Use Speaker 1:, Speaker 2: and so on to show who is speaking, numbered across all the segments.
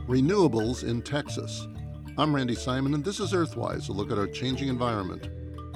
Speaker 1: Renewables in Texas. I'm Randy Simon, and this is Earthwise, a look at our changing environment.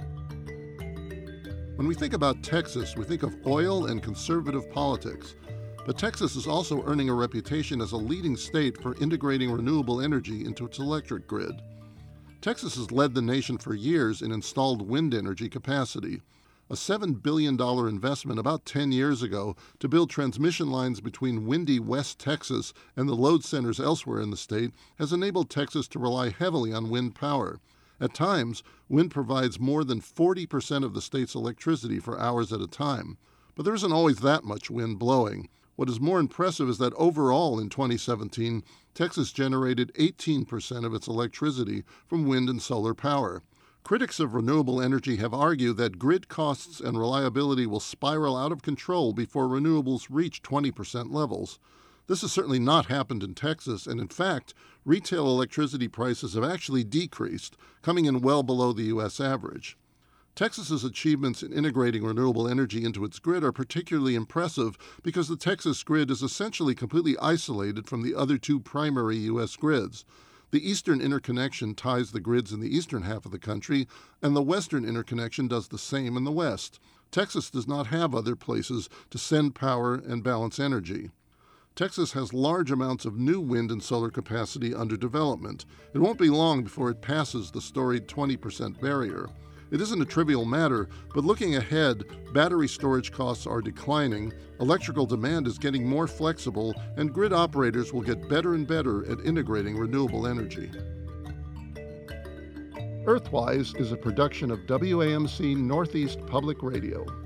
Speaker 1: When we think about Texas, we think of oil and conservative politics. But Texas is also earning a reputation as a leading state for integrating renewable energy into its electric grid. Texas has led the nation for years in installed wind energy capacity. A $7 billion investment about 10 years ago to build transmission lines between windy West Texas and the load centers elsewhere in the state has enabled Texas to rely heavily on wind power. At times, wind provides more than 40% of the state's electricity for hours at a time. But there isn't always that much wind blowing. What is more impressive is that overall in 2017, Texas generated 18% of its electricity from wind and solar power. Critics of renewable energy have argued that grid costs and reliability will spiral out of control before renewables reach 20% levels. This has certainly not happened in Texas, and in fact, retail electricity prices have actually decreased, coming in well below the U.S. average. Texas's achievements in integrating renewable energy into its grid are particularly impressive because the Texas grid is essentially completely isolated from the other two primary U.S. grids. The Eastern Interconnection ties the grids in the eastern half of the country, and the Western Interconnection does the same in the west. Texas does not have other places to send power and balance energy. Texas has large amounts of new wind and solar capacity under development. It won't be long before it passes the storied 20% barrier. It isn't a trivial matter, but looking ahead, battery storage costs are declining, electrical demand is getting more flexible, and grid operators will get better and better at integrating renewable energy. Earthwise is a production of WAMC Northeast Public Radio.